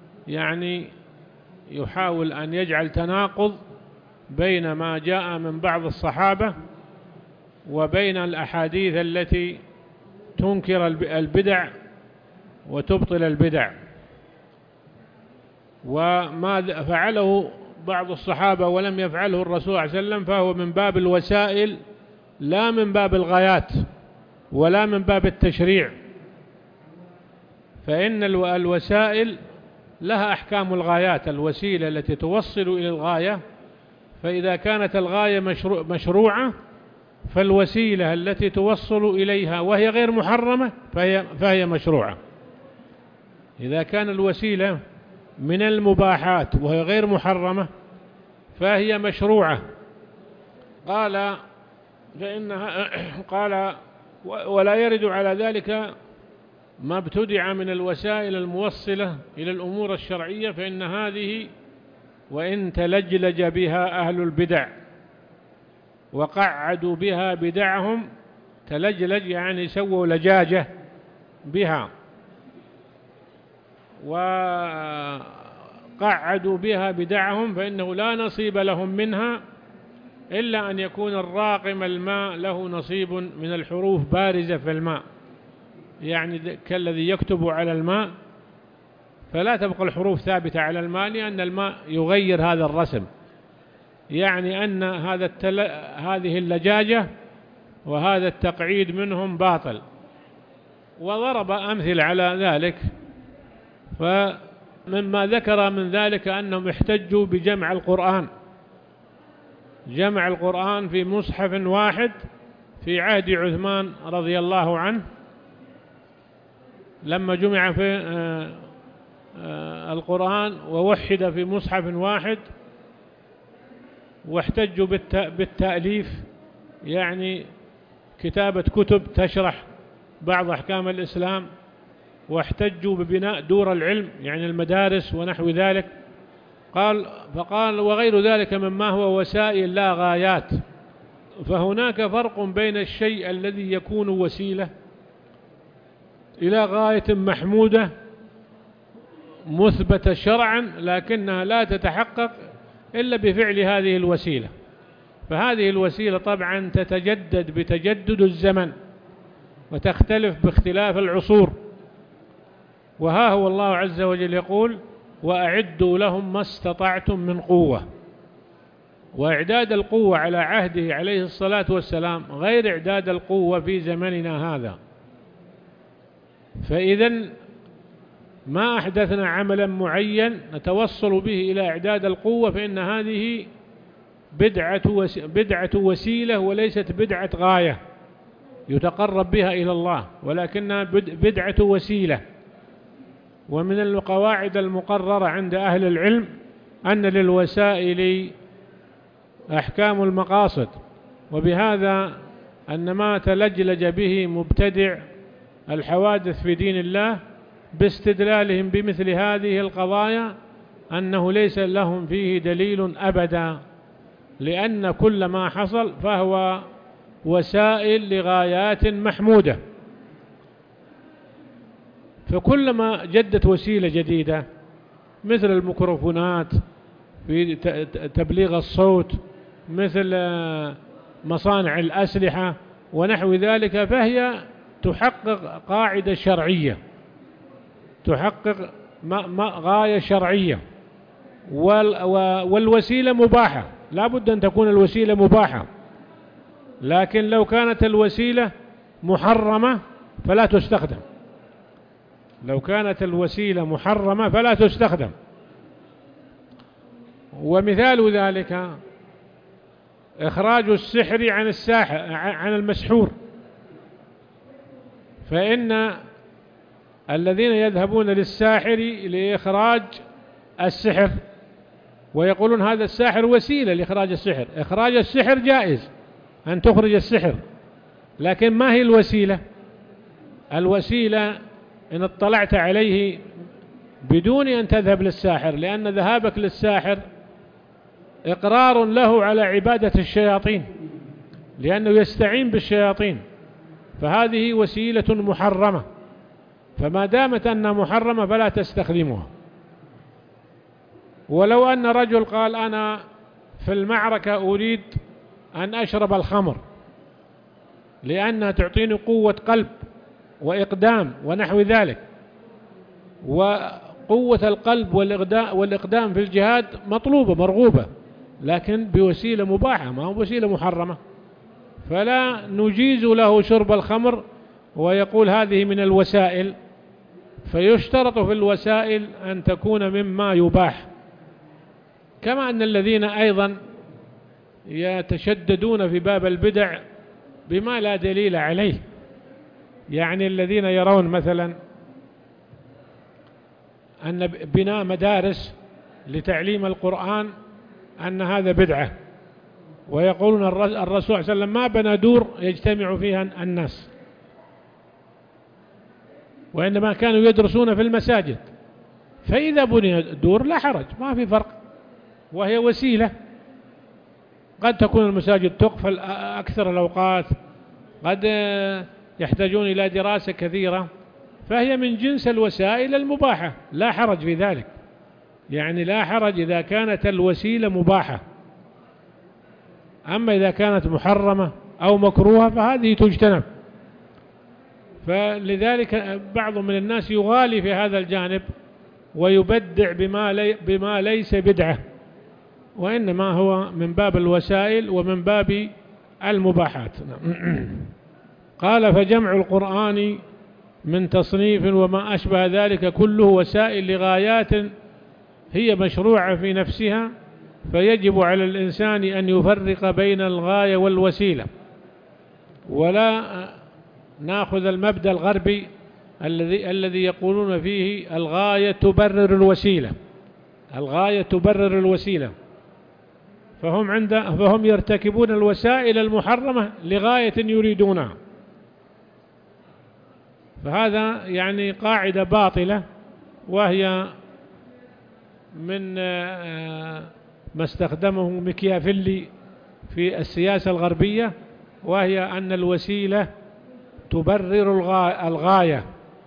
يحاول أن يجعل تناقض بين ما جاء من بعض الصحابة وبين الأحاديث التي تنكر البدع وتبطل البدع. وما فعله بعض الصحابة ولم يفعله الرسول صلى الله عليه وسلم فهو من باب الوسائل لا من باب الغايات ولا من باب التشريع، فإن الوسائل لها أحكام الغايات، الوسيلة التي توصل إلى الغاية، فإذا كانت الغاية مشروعة فالوسيلة التي توصل إليها وهي غير محرمة فهي مشروعة. إذا كان الوسيلة من المباحات وهي غير محرمة فهي مشروعة. قال ولا يرد على ذلك ما ابتدع من الوسائل الموصلة إلى الأمور الشرعية، فإن هذه وإن تلجلج بها أهل البدع وقعدوا بها بدعهم، تلجلج يعني سووا لجاجة بها وقعدوا بها بدعهم، فإنه لا نصيب لهم منها إلا أن يكون الراقم الماء له نصيب من الحروف بارزة في الماء، يعني كالذي يكتب على الماء، فلا تبقى الحروف ثابتة على الماء لأن الماء يغير هذا الرسم، يعني أن هذه اللجاجة وهذا التقعيد منهم باطل. وضرب أمثل على ذلك، فمما ذكر من ذلك أنهم احتجوا بجمع القرآن، جمع القرآن في مصحف واحد في عهد عثمان رضي الله عنه، لما جمع في القرآن ووحد في مصحف واحد، واحتجوا بالتأليف، يعني كتابة كتب تشرح بعض أحكام الإسلام، واحتجوا ببناء دور العلم يعني المدارس ونحو ذلك. فقال وغير ذلك مما هو وسائل لا غايات. فهناك فرق بين الشيء الذي يكون وسيلة إلى غاية محمودة مثبتة شرعا لكنها لا تتحقق إلا بفعل هذه الوسيلة، فهذه الوسيلة طبعا تتجدد بتجدد الزمن وتختلف باختلاف العصور. وها هو الله عز وجل يقول: وأعدوا لهم ما استطعتم من قوة. وإعداد القوة على عهده عليه الصلاة والسلام غير إعداد القوة في زمننا هذا، فإذن ما أحدثنا عملا معين نتوصل به إلى إعداد القوة، فإن هذه بدعة وسيلة وليست بدعة غاية يتقرب بها إلى الله، ولكنها بدعة وسيلة. ومن القواعد المقررة عند أهل العلم أن للوسائل أحكام المقاصد، وبهذا أن ما تلجلج به مبتدع الحوادث في دين الله باستدلالهم بمثل هذه القضايا أنه ليس لهم فيه دليل أبدا، لأن كل ما حصل فهو وسائل لغايات محمودة. فكلما جدت وسيلة جديدة مثل الميكروفونات في تبليغ الصوت، مثل مصانع الأسلحة ونحو ذلك، فهي تحقق قاعدة شرعية، تحقق غاية شرعية، والوسيلة مباحة، لا بد أن تكون الوسيلة مباحة. لكن لو كانت الوسيلة محرمة فلا تستخدم. لو كانت الوسيلة محرمة فلا تستخدم. ومثال ذلك إخراج السحر عن الساحر عن المسحور، فإن الذين يذهبون للساحر لإخراج السحر ويقولون هذا الساحر وسيلة لإخراج السحر. إخراج السحر جائز أن تخرج السحر، لكن ما هي الوسيلة؟ الوسيلة إن اطلعت عليه بدون أن تذهب للساحر، لأن ذهابك للساحر إقرار له على عبادة الشياطين، لأنه يستعين بالشياطين، فهذه وسيلة محرمة، فما دامت أنها محرمة فلا تستخدمها. ولو أن رجل قال أنا في المعركة أريد أن أشرب الخمر لأنها تعطيني قوة قلب وإقدام ونحو ذلك، وقوة القلب والإقدام في الجهاد مطلوبة مرغوبة، لكن بوسيلة مباحة ما هو وسيلة محرمة، فلا نجيز له شرب الخمر ويقول هذه من الوسائل. فيشترط في الوسائل أن تكون مما يباح. كما أن الذين أيضا يتشددون في باب البدع بما لا دليل عليه، يعني الذين يرون مثلا أن بناء مدارس لتعليم القرآن أن هذا بدعة، ويقولون الرسول صلى الله عليه وسلم ما بنى دور يجتمع فيها الناس، وإنما كانوا يدرسون في المساجد. فإذا بني دور لا حرج، ما في فرق، وهي وسيلة. قد تكون المساجد تقفل أكثر الأوقات، قد يحتاجون إلى دراسة كثيرة، فهي من جنس الوسائل المباحة، لا حرج في ذلك. يعني لا حرج إذا كانت الوسيلة مباحة. أما إذا كانت محرمة أو مكروهة فهذه تجتنب. فلذلك بعض من الناس يغالي في هذا الجانب ويبدع بما ليس بدعة، وإنما هو من باب الوسائل ومن باب المباحات. قال فجمع القرآن من تصنيف وما أشبه ذلك كله وسائل لغايات هي مشروعة في نفسها، فيجب على الإنسان أن يفرق بين الغاية والوسيلة، ولا نأخذ المبدأ الغربي الذي يقولون فيه الغاية تبرر الوسيلة. الغاية تبرر الوسيلة، فهم يرتكبون الوسائل المحرمة لغاية يريدونها، فهذا يعني قاعدة باطلة، وهي من ما استخدمه ميكيافيلي في السياسة الغربية، وهي أن الوسيلة تبرر الغاية.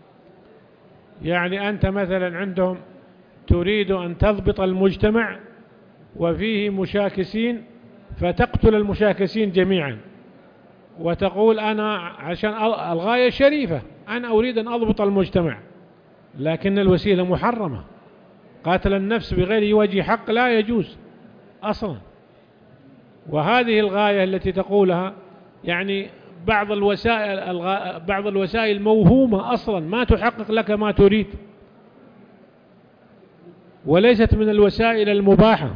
يعني أنت مثلا عندهم تريد أن تضبط المجتمع وفيه مشاكسين، فتقتل المشاكسين جميعا، وتقول أنا عشان الغاية شريفة أنا أريد أن أضبط المجتمع، لكن الوسيلة محرمة. قاتل النفس بغير وجه حق لا يجوز أصلا. وهذه الغاية التي تقولها يعني بعض الوسائل موهومة أصلا ما تحقق لك ما تريد، وليست من الوسائل المباحة.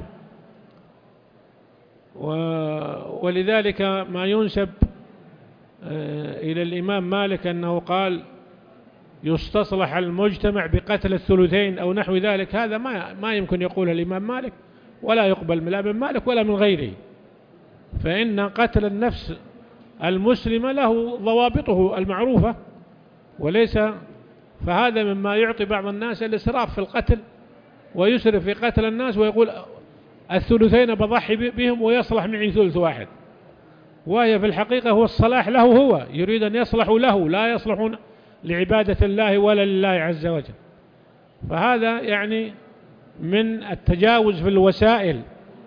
ولذلك ما ينسب إلى الإمام مالك أنه قال يستصلح المجتمع بقتل الثلثين أو نحو ذلك، هذا ما يمكن يقوله الإمام مالك، ولا يقبل لا من مالك ولا من غيره. فإن قتل النفس المسلمة له ضوابطه المعروفة، وليس فهذا مما يعطي بعض الناس الإسراف في القتل، ويسرف في قتل الناس ويقول الثلثين بضحي بهم ويصلح معي ثلث واحد، وهي في الحقيقة هو الصلاح له، هو يريد أن يصلحوا له لا يصلحون لعبادة الله ولا لله عز وجل. فهذا يعني من التجاوز في الوسائل.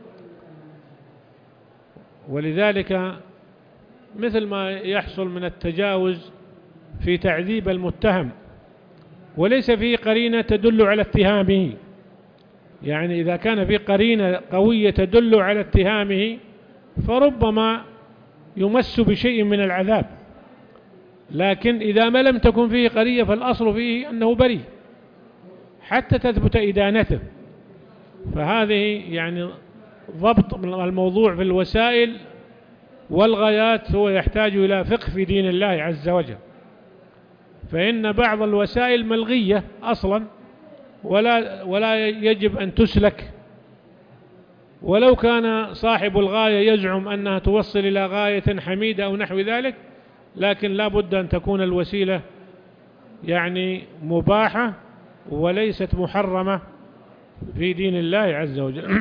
ولذلك مثل ما يحصل من التجاوز في تعذيب المتهم وليس فيه قرينة تدل على اتهامه، يعني إذا كان في قرينة قوية تدل على اتهامه فربما يمس بشيء من العذاب، لكن إذا ما لم تكن فيه قرية فالأصل فيه أنه بريء حتى تثبت إدانته. فهذه يعني ضبط الموضوع في الوسائل والغايات هو يحتاج إلى فقه في دين الله عز وجل، فإن بعض الوسائل ملغية أصلا ولا يجب أن تسلك، ولو كان صاحب الغاية يزعم أنها توصل إلى غاية حميدة أو نحو ذلك، لكن لا بد أن تكون الوسيلة يعني مباحة وليست محرمة في دين الله عز وجل.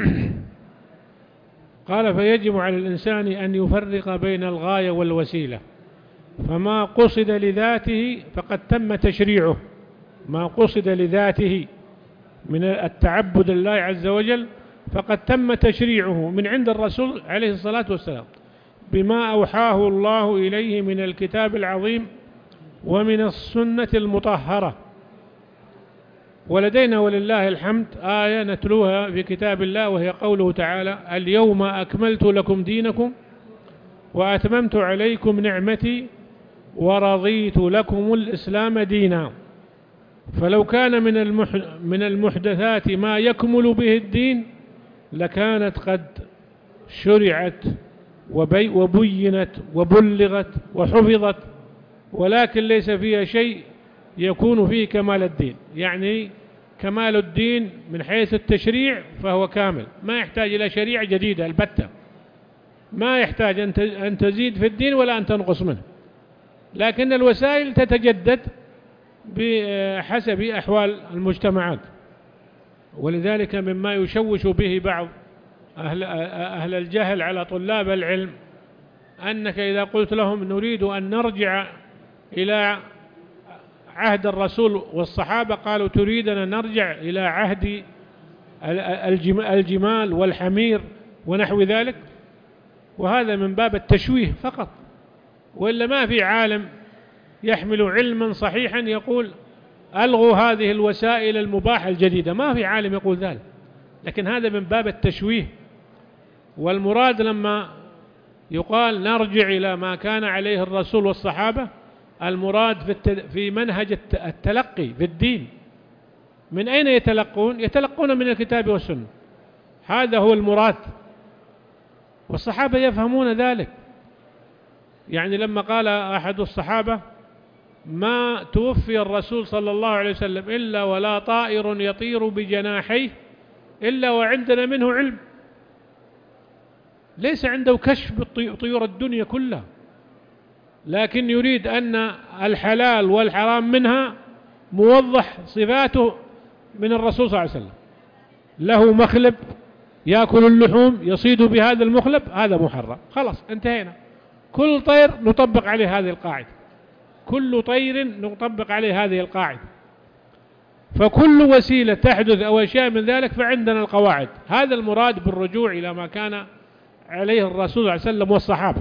قال فيجب على الإنسان أن يفرق بين الغاية والوسيلة، فما قصد لذاته فقد تم تشريعه، ما قصد لذاته من التعبد لله عز وجل فقد تم تشريعه من عند الرسول عليه الصلاة والسلام بما أوحاه الله إليه من الكتاب العظيم ومن السنة المطهرة. ولدينا ولله الحمد آية نتلوها في كتاب الله، وهي قوله تعالى: اليوم أكملت لكم دينكم وأتممت عليكم نعمتي ورضيت لكم الإسلام دينا. فلو كان من المحدثات ما يكمل به الدين لكانت قد شرعت وبينت وبلغت وحفظت، ولكن ليس فيها شيء يكون فيه كمال الدين. يعني كمال الدين من حيث التشريع فهو كامل، ما يحتاج إلى شريعة جديدة البتة، ما يحتاج أن تزيد في الدين ولا أن تنقص منه، لكن الوسائل تتجدد بحسب أحوال المجتمعات. ولذلك مما يشوش به بعض أهل الجهل على طلاب العلم أنك إذا قلت لهم نريد أن نرجع إلى عهد الرسول والصحابة قالوا تريدنا نرجع إلى عهد الجمال والحمير ونحو ذلك، وهذا من باب التشويه فقط، وإلا ما في عالم يحمل علما صحيحا يقول ألغوا هذه الوسائل المباحة الجديدة، ما في عالم يقول ذلك، لكن هذا من باب التشويه. والمراد لما يقال نرجع إلى ما كان عليه الرسول والصحابة المراد في منهج التلقي في الدين. من أين يتلقون؟ يتلقون من الكتاب والسنة، هذا هو المراد، والصحابة يفهمون ذلك. يعني لما قال أحد الصحابة ما توفي الرسول صلى الله عليه وسلم إلا ولا طائر يطير بجناحيه إلا وعندنا منه علم، ليس عنده كشف طيور الدنيا كلها، لكن يريد أن الحلال والحرام منها موضح صفاته من الرسول صلى الله عليه وسلم، له مخلب يأكل اللحوم يصيد بهذا المخلب هذا محرم، خلاص انتهينا. كل طير نطبق عليه هذه القاعدة، كل طير نطبق عليه هذه القاعدة، فكل وسيلة تحدث أو أشياء من ذلك فعندنا القواعد. هذا المراد بالرجوع إلى ما كان عليه الرسول صلى الله عليه وسلم والصحابة.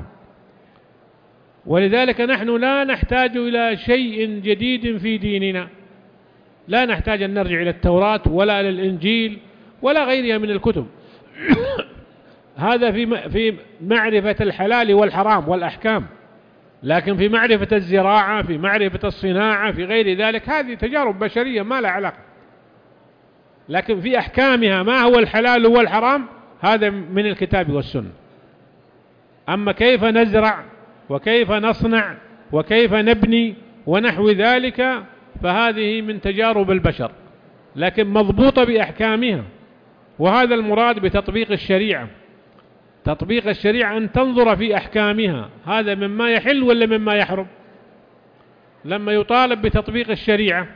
ولذلك نحن لا نحتاج إلى شيء جديد في ديننا، لا نحتاج أن نرجع إلى التوراة ولا إلى الإنجيل ولا غيرها من الكتب. هذا في معرفة الحلال والحرام والأحكام، لكن في معرفة الزراعة، في معرفة الصناعة، في غير ذلك هذه تجارب بشرية ما لها علاقة. لكن في أحكامها ما هو الحلال والحرام هذا من الكتاب والسنة. أما كيف نزرع وكيف نصنع وكيف نبني ونحو ذلك فهذه من تجارب البشر، لكن مضبوطة بأحكامها. وهذا المراد بتطبيق الشريعة، تطبيق الشريعة أن تنظر في أحكامها، هذا مما يحل ولا مما يحرم. لما يطالب بتطبيق الشريعة،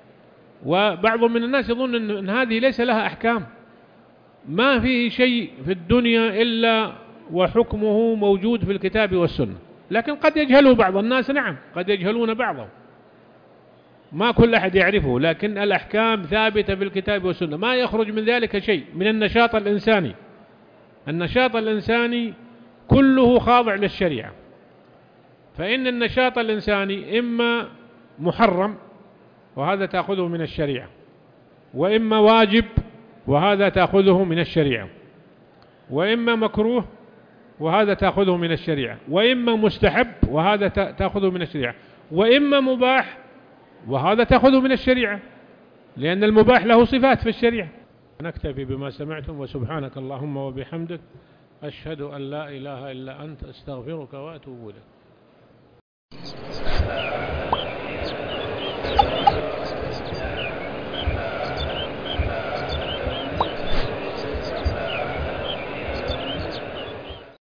وبعض من الناس يظن أن هذه ليس لها أحكام، ما فيه شيء في الدنيا إلا وحكمه موجود في الكتاب والسنة، لكن قد يجهله بعض الناس، نعم قد يجهلون بعضه، ما كل أحد يعرفه، لكن الأحكام ثابتة في الكتاب والسنة، ما يخرج من ذلك شيء من النشاط الإنساني. النشاط الإنساني كله خاضع للشريعة، فإن النشاط الإنساني إما محرم وهذا تأخذه من الشريعة، وإما واجب وهذا تأخذه من الشريعة، وإما مكروه وهذا تأخذه من الشريعة، وإما مستحب وهذا تأخذه من الشريعة، وإما مباح وهذا تأخذه من الشريعة، لأن المباح له صفات في الشريعة. نكتفي بما سمعتم، وسبحانك اللهم وبحمدك، أشهد أن لا إله إلا أنت، أستغفرك وأتوب إليك.